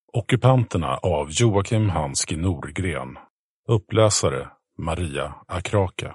Ockupanterna av Joakim Hanski Norgren. Uppläsare Maria Akraka.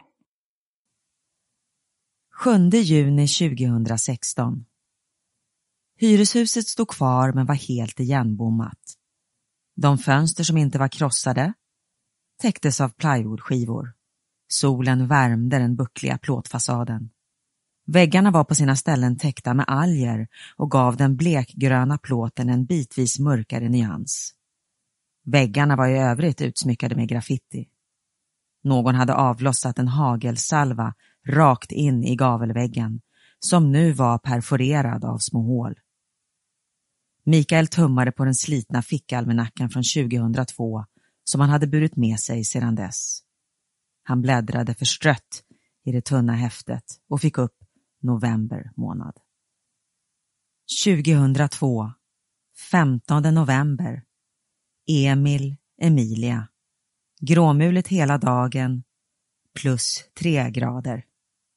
7 juni 2016. Hyreshuset stod kvar men var helt igenbommat. De fönster som inte var krossade täcktes av plywoodskivor. Solen värmde den buckliga plåtfasaden. Väggarna var på sina ställen täckta med alger och gav den blekgröna plåten en bitvis mörkare nyans. Väggarna var i övrigt utsmyckade med graffiti. Någon hade avlossat en hagelsalva rakt in i gavelväggen, som nu var perforerad av små hål. Mikael tummade på den slitna fickalmanackan från 2002 som han hade burit med sig sedan dess. Han bläddrade förstrött i det tunna häftet och fick upp november månad. 2002, 15 november. Emil, Emilia. Gråmulet hela dagen, plus 3 grader.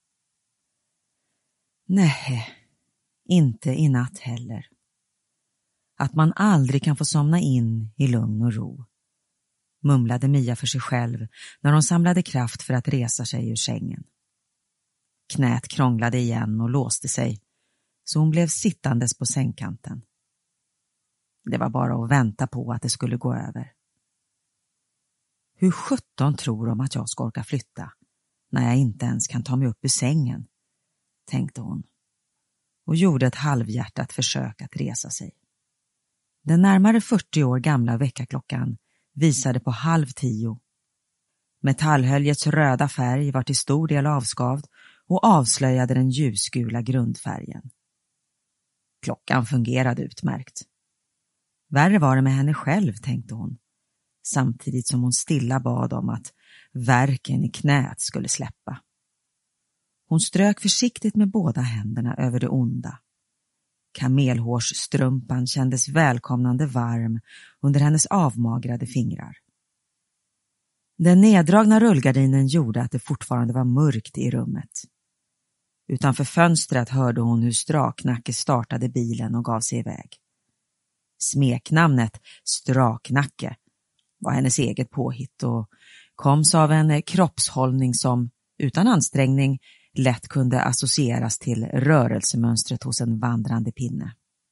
Nej, inte i natt heller. Att man aldrig kan få somna in i lugn och ro, mumlade Mia för sig själv när hon samlade kraft för att resa sig ur sängen. Knät krånglade igen och låste sig, så hon blev sittandes på sängkanten. Det var bara att vänta på att det skulle gå över. Hur 17 tror de att jag ska orka flytta när jag inte ens kan ta mig upp ur sängen, tänkte hon och gjorde ett halvhjärtat försök att resa sig. Den närmare 40 år gamla väckarklockan visade på 9:30. Metallhöljets röda färg var till stor del avskavd och avslöjade den ljusgula grundfärgen. Klockan fungerade utmärkt. Värre var det med henne själv, tänkte hon, samtidigt som hon stilla bad om att värken i knät skulle släppa. Hon strök försiktigt med båda händerna över det onda. Kamelhårsstrumpan kändes välkomnande varm under hennes avmagrade fingrar. Den neddragna rullgardinen gjorde att det fortfarande var mörkt i rummet. Utanför fönstret hörde hon hur Straknacke startade bilen och gav sig iväg. Smeknamnet Straknacke var hennes eget påhitt och koms av en kroppshållning som, utan ansträngning, lätt kunde associeras till rörelsemönstret hos en vandrande pinne.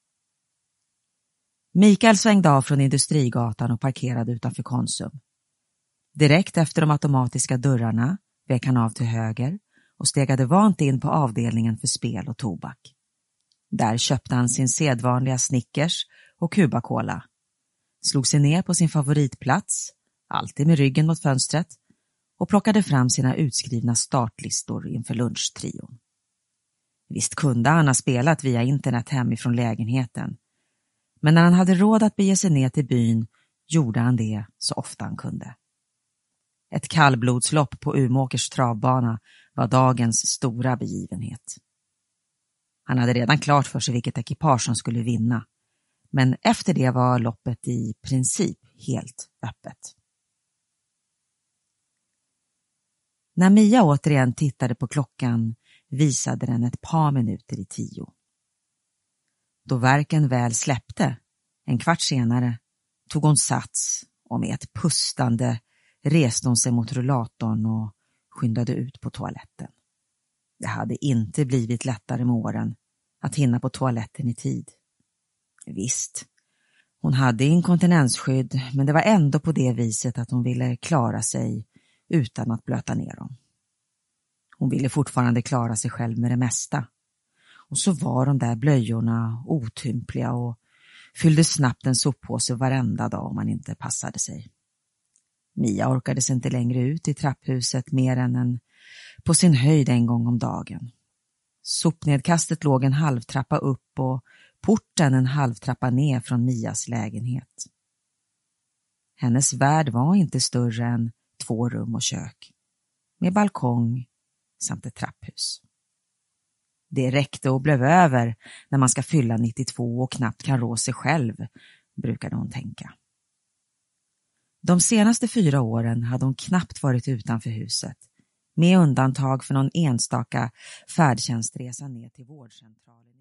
Mikael svängde av från Industrigatan och parkerade utanför Konsum. Direkt efter de automatiska dörrarna vek han av till höger och stegade vant in på avdelningen för spel och tobak. Där köpte han sin sedvanliga Snickers och Cuba-Cola, slog sig ner på sin favoritplats, alltid med ryggen mot fönstret, och plockade fram sina utskrivna startlistor inför lunchtrion. Visst kunde han ha spelat via internet hemifrån lägenheten, men när han hade råd att bege sig ner till byn gjorde han det så ofta han kunde. Ett kallblodslopp på Umeåkers travbana var dagens stora begivenhet. Han hade redan klart för sig vilket ekipage som skulle vinna, men efter det var loppet i princip helt öppet. När Mia återigen tittade på klockan visade den ett par minuter i 10. Då värken väl släppte, en kvart senare, tog hon sats och med ett pustande reste hon sig mot rullatorn och skyndade ut på toaletten. Det hade inte blivit lättare med åren att hinna på toaletten i tid. Visst, hon hade inkontinensskydd, men det var ändå på det viset att hon ville klara sig utan att blöta ner dem. Hon ville fortfarande klara sig själv med det mesta. Och så var de där blöjorna otympliga och fyllde snabbt en soppåse varenda dag om man inte passade sig. Mia orkade sig inte längre ut i trapphuset mer än på sin höjd en gång om dagen. Sopnedkastet låg en halvtrappa upp och porten en halvtrappa ner från Mias lägenhet. Hennes värld var inte större än 2 rum och kök, med balkong samt ett trapphus. Det räckte och blev över när man ska fylla 92 och knappt kan rå sig själv, brukade hon tänka. De senaste 4 åren hade hon knappt varit utanför huset, med undantag för någon enstaka färdtjänstresa ner till vårdcentralen.